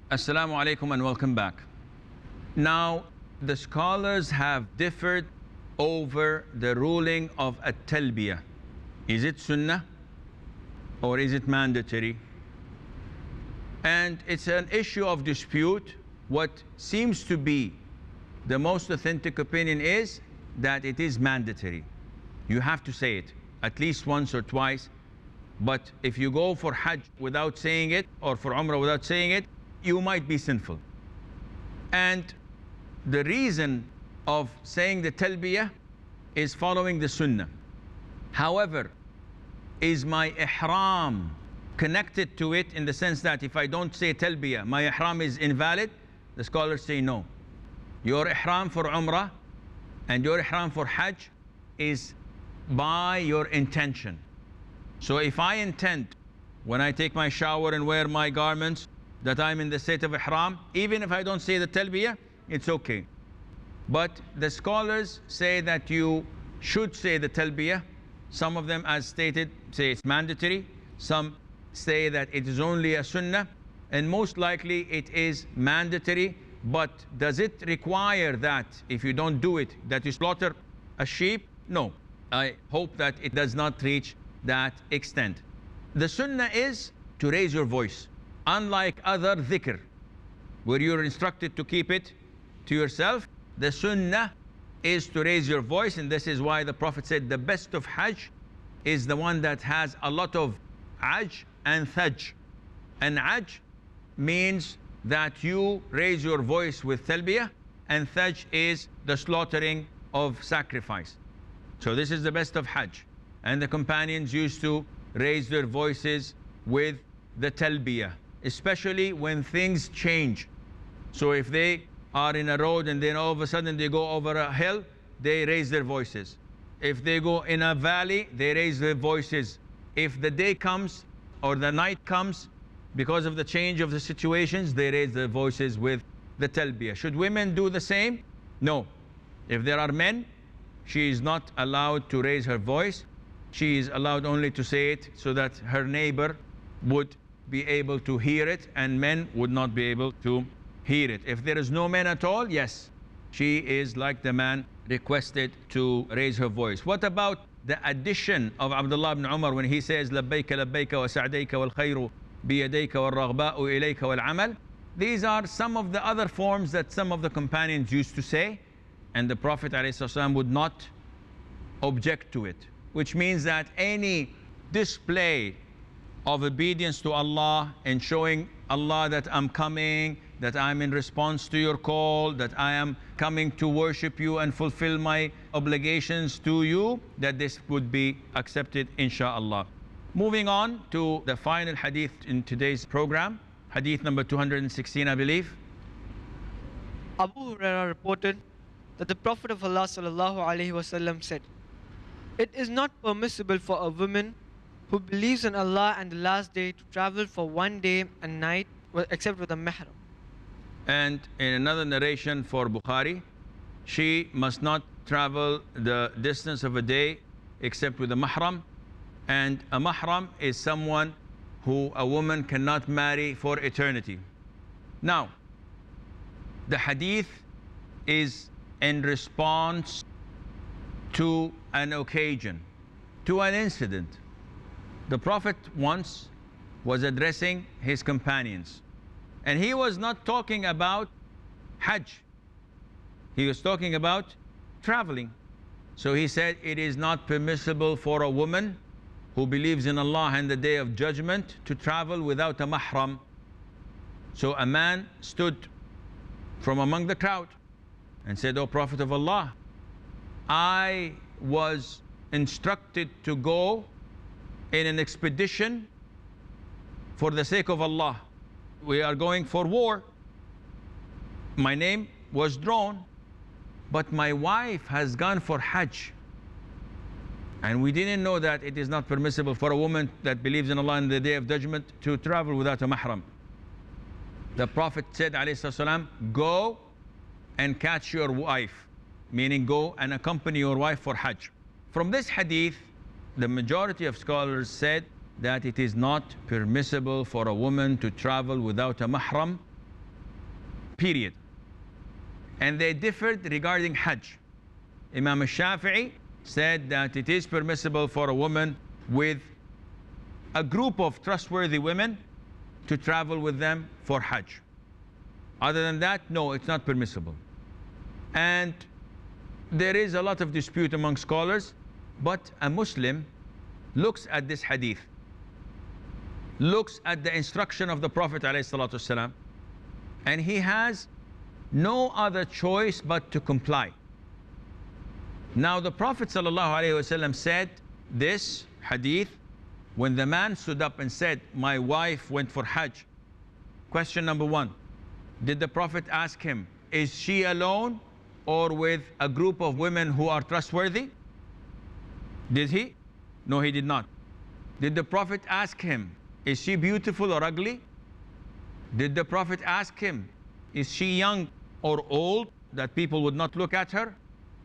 Assalamu alaikum and welcome back. Now, the scholars have differed over the ruling of at-talbiyah. Is it sunnah or is it mandatory? And it's an issue of dispute. What seems to be the most authentic opinion is that it is mandatory. You have to say it at least once or twice. But if you go for Hajj without saying it, or for Umrah without saying it, you might be sinful. And the reason of saying the talbiyah is following the sunnah. However, is my ihram connected to it in the sense that if I don't say talbiyah, my ihram is invalid? The scholars say no. Your ihram for Umrah and your ihram for Hajj is by your intention. So if I intend, when I take my shower and wear my garments, that I'm in the state of ihram, even if I don't say the talbiyah, it's okay. But the scholars say that you should say the talbiyah. Some of them, as stated, say it's mandatory. Some say that it is only a sunnah, and most likely it is mandatory. But does it require that if you don't do it, that you slaughter a sheep? No. I hope that it does not reach that extent. The sunnah is to raise your voice. Unlike other dhikr, where you're instructed to keep it to yourself, the sunnah is to raise your voice. And this is why the Prophet said the best of Hajj is the one that has a lot of Ajj and Thajj. And Ajj means that you raise your voice with talbiyah, and Thajj is the slaughtering of sacrifice. So this is the best of Hajj. And the companions used to raise their voices with the talbiyah, especially when things change. So if they are in a road and then all of a sudden they go over a hill, they raise their voices. If they go in a valley, they raise their voices. If the day comes or the night comes, because of the change of the situations, they raise their voices with the talbiyah. Should women do the same? No. If there are men, she is not allowed to raise her voice. She is allowed only to say it so that her neighbor would be able to hear it, and men would not be able to hear it. If there is no men at all, yes, she is like the man requested to raise her voice. What about the addition of Abdullah ibn Umar when he says labbayka labbayka wa sa'dayka wal khayru biyadayka wal raghba'u ilayka wal amal? These are some of the other forms that some of the companions used to say, and the Prophet ﷺ would not object to it, which means that any display of obedience to Allah and showing Allah that I'm coming, that I'm in response to your call, that I am coming to worship you and fulfill my obligations to you, that this would be accepted, inshaAllah. Moving on to the final hadith in today's program, hadith number 216, I believe. Abu Hurairah reported that the Prophet of Allah ﷺ said, "It is not permissible for a woman who believes in Allah and the last day to travel for one day and night except with a mahram." And in another narration for Bukhari, she must not travel the distance of a day except with a mahram. And a mahram is someone who a woman cannot marry for eternity. Now, the hadith is in response to an occasion, to an incident. The Prophet once was addressing his companions, and he was not talking about Hajj. He was talking about traveling. So he said, it is not permissible for a woman who believes in Allah and the Day of Judgment to travel without a mahram. So a man stood from among the crowd and said, "O Prophet of Allah, I was instructed to go in an expedition for the sake of Allah. We are going for war. My name was drawn, but my wife has gone for Hajj. And we didn't know that it is not permissible for a woman that believes in Allah and the Day of Judgment to travel without a mahram." The Prophet said, ﷺ, "Go and catch your wife," meaning go and accompany your wife for Hajj. From this hadith, the majority of scholars said that it is not permissible for a woman to travel without a mahram period. And they differed regarding Hajj. Imam al-Shafi'i said that it is permissible for a woman with a group of trustworthy women to travel with them for Hajj. Other than that, no, it's not permissible. And there is a lot of dispute among scholars, but a Muslim looks at this hadith, looks at the instruction of the Prophet ﷺ, and he has no other choice but to comply. Now the Prophet ﷺ said this hadith when the man stood up and said, my wife went for Hajj. Question number one, did the Prophet ask him, is she alone or with a group of women who are trustworthy? Did he? No, he did not. Did the Prophet ask him, is she beautiful or ugly? Did the Prophet ask him, is she young or old, that people would not look at her?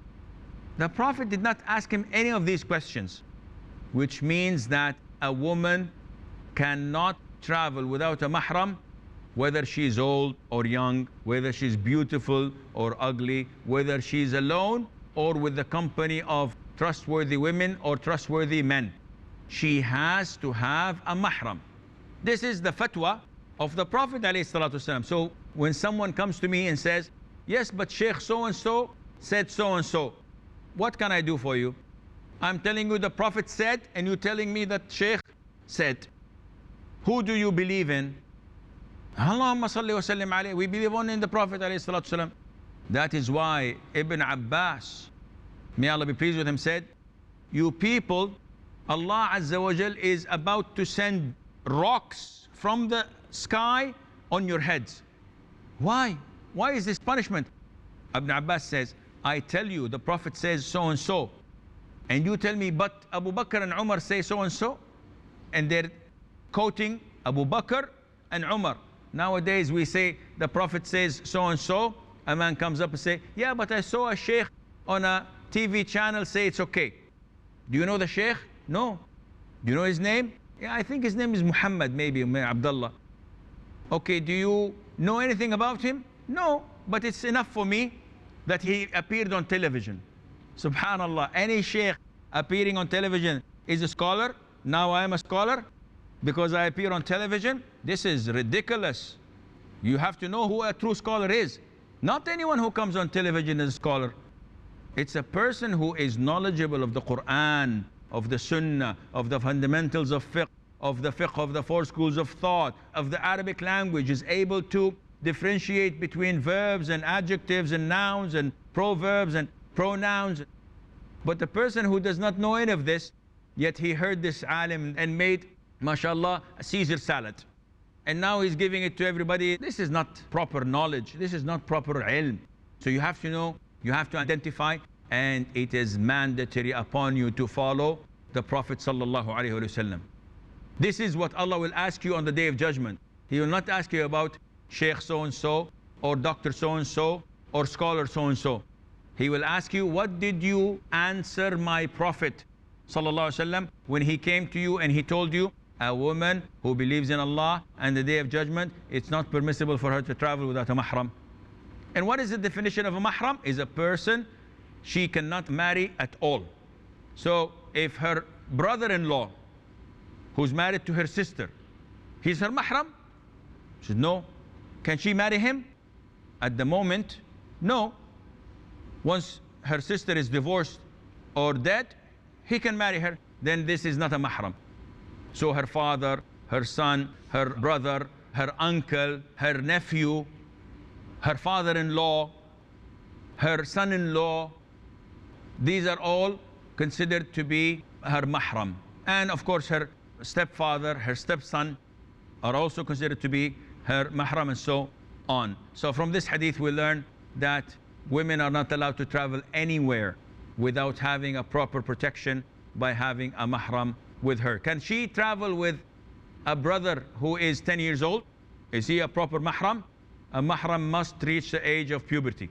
The Prophet did not ask him any of these questions, which means that a woman cannot travel without a mahram, whether she's old or young, whether she's beautiful or ugly, whether she's alone or with the company of trustworthy women or trustworthy men. She has to have a mahram. This is the fatwa of the Prophet ﷺ. So when someone comes to me and says, yes, but Sheikh so-and-so said so-and-so, what can I do for you? I'm telling you the Prophet said, and you're telling me that Sheikh said. Who do you believe in? Allahumma salli wa sallim alayhi. We believe only in the Prophet ﷺ. That is why Ibn Abbas, may Allah be pleased with him, said, you people, Allah Azza wa Jal is about to send rocks from the sky on your heads. Why? Why is this punishment? Ibn Abbas says, I tell you, the Prophet says so and so, and you tell me, but Abu Bakr and Umar say so and so, and they're quoting Abu Bakr and Umar. Nowadays we say the Prophet says so and so, a man comes up and say, yeah, but I saw a sheikh on a TV channel say it's okay. Do you know the sheikh? No. Do you know his name? Yeah, I think his name is Muhammad, maybe Abdullah. Okay, do you know anything about him? No, but it's enough for me that he appeared on television. Subhanallah, any sheikh appearing on television is a scholar. Now I am a scholar because I appear on television. This is ridiculous. You have to know who a true scholar is. Not anyone who comes on television is a scholar. It's a person who is knowledgeable of the Quran, of the Sunnah, of the fundamentals of fiqh of the four schools of thought, of the Arabic language, is able to differentiate between verbs and adjectives and nouns and proverbs and pronouns. But the person who does not know any of this, yet he heard this alim and made, mashallah, a Caesar salad. And now he's giving it to everybody. This is not proper knowledge. This is not proper ilm. So you have to know, you have to identify, and it is mandatory upon you to follow the Prophet sallallahu alaihi wasallam. This is what Allah will ask you on the Day of Judgment. He will not ask you about Sheikh so-and-so or Dr. so-and-so or scholar so-and-so. He will ask you, what did you answer my Prophet sallallahu alaihi wasallam when he came to you and he told you, a woman who believes in Allah and the Day of Judgment, it's not permissible for her to travel without a mahram. And what is the definition of a mahram? Is a person she cannot marry at all. So if her brother-in-law, who's married to her sister, he's her mahram? She says, no. Can she marry him? At the moment, no. Once her sister is divorced or dead, he can marry her. Then this is not a mahram. So her father, her son, her brother, her uncle, her nephew, her father-in-law, her son-in-law, these are all considered to be her mahram. And of course her stepfather, her stepson are also considered to be her mahram, and so on. So from this hadith we learn that women are not allowed to travel anywhere without having a proper protection by having a mahram with her. Can she travel with a brother who is 10 years old? Is he a proper mahram? A mahram must reach the age of puberty.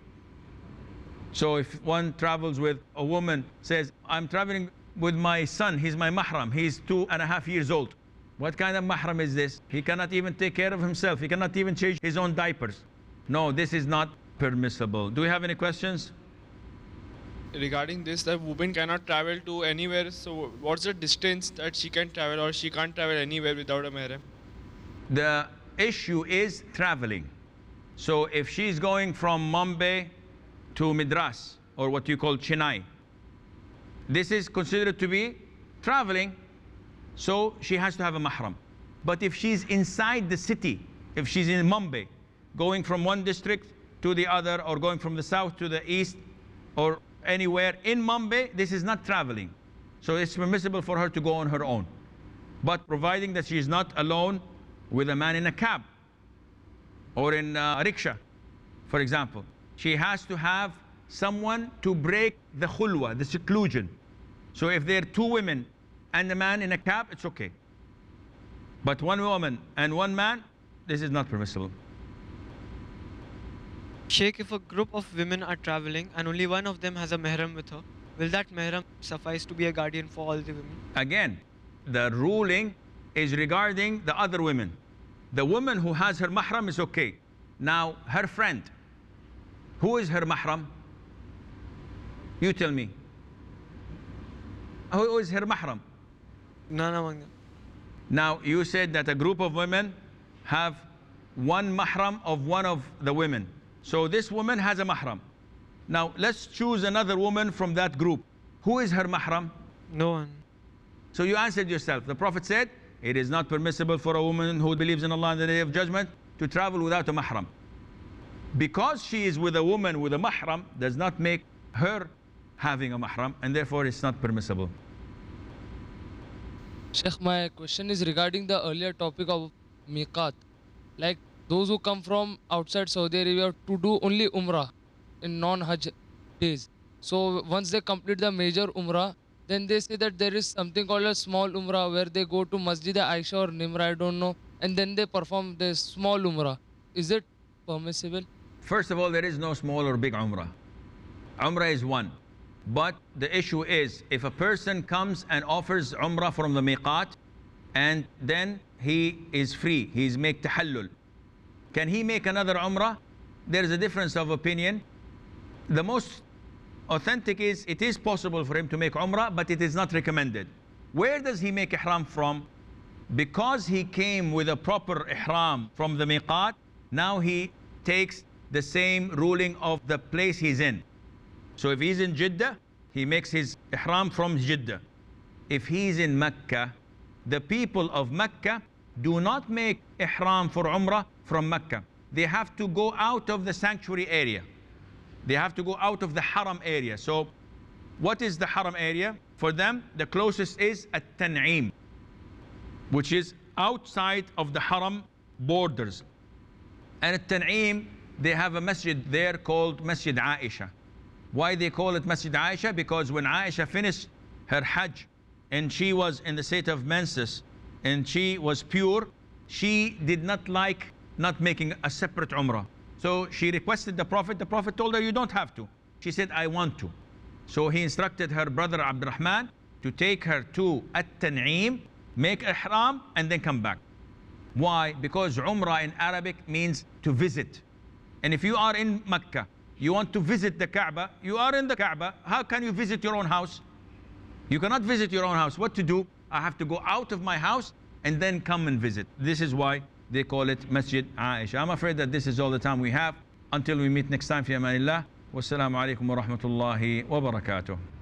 So if one travels with a woman, says, I'm traveling with my son, he's my mahram, he's 2.5 years old. What kind of mahram is this? He cannot even take care of himself. He cannot even change his own diapers. No, this is not permissible. Do we have any questions? Regarding this, that woman cannot travel to anywhere, so what's the distance that she can travel, or she can't travel anywhere without a mahram? The issue is traveling. So if she's going from Mumbai to Madras, or what you call Chennai, this is considered to be traveling, so she has to have a mahram. But if she's inside the city, if she's in Mumbai, going from one district to the other, or going from the south to the east, or anywhere in Mumbai, this is not traveling. So it's permissible for her to go on her own. But providing that she is not alone with a man in a cab or in a rickshaw, for example. She has to have someone to break the khulwa, the seclusion. So if there are two women and a man in a cab, it's okay. But one woman and one man, this is not permissible. Sheikh, if a group of women are traveling and only one of them has a mahram with her, will that mahram suffice to be a guardian for all the women? Again, the ruling is regarding the other women. The woman who has her mahram is okay. Now, her friend, who is her mahram? You tell me. Who is her mahram? None among them. Now, you said that a group of women have one mahram of one of the women. So this woman has a mahram. Now, let's choose another woman from that group. Who is her mahram? No one. So you answered yourself. The Prophet said, it is not permissible for a woman who believes in Allah on the Day of Judgment to travel without a mahram. Because she is with a woman with a mahram does not make her having a mahram, and therefore it's not permissible. Sheikh, my question is regarding the earlier topic of miqat. Like those who come from outside Saudi Arabia to do only Umrah in non-Hajj days. So once they complete the major Umrah, then they say that there is something called a small Umrah where they go to Masjid Aisha or Nimra, I don't know, and then they perform the small Umrah. Is it permissible? First of all, there is no small or big Umrah. Umrah is one. But the issue is, if a person comes and offers Umrah from the miqat, and then he is free, he's make tahallul, can he make another Umrah? There is a difference of opinion. The most authentic is, it is possible for him to make Umrah, but it is not recommended. Where does he make Ihram from? Because he came with a proper Ihram from the miqat, now he takes the same ruling of the place he's in. So if he's in Jeddah, he makes his Ihram from Jeddah. If he's in Mecca, the people of Mecca do not make Ihram for Umrah from Mecca. They have to go out of the sanctuary area. They have to go out of the Haram area. So what is the Haram area? For them, the closest is At-Tan'im, which is outside of the Haram borders. And At-Tan'im, they have a masjid there called Masjid Aisha. Why they call it Masjid Aisha? Because when Aisha finished her Hajj and she was in the state of menses and she was pure, she did not like not making a separate Umrah. So she requested the Prophet told her, you don't have to. She said, I want to. So he instructed her brother Abdurrahman to take her to At-Tan'im, make Ihram, and then come back. Why? Because Umrah in Arabic means to visit. And if you are in Mecca, you want to visit the Kaaba, you are in the Kaaba, how can you visit your own house? You cannot visit your own house. What to do? I have to go out of my house and then come and visit. This is why they call it Masjid Aisha. I'm afraid that this is all the time we have. Until we meet next time, fi amanillah. Wassalamu alaikum wa rahmatullahi wa barakatuh.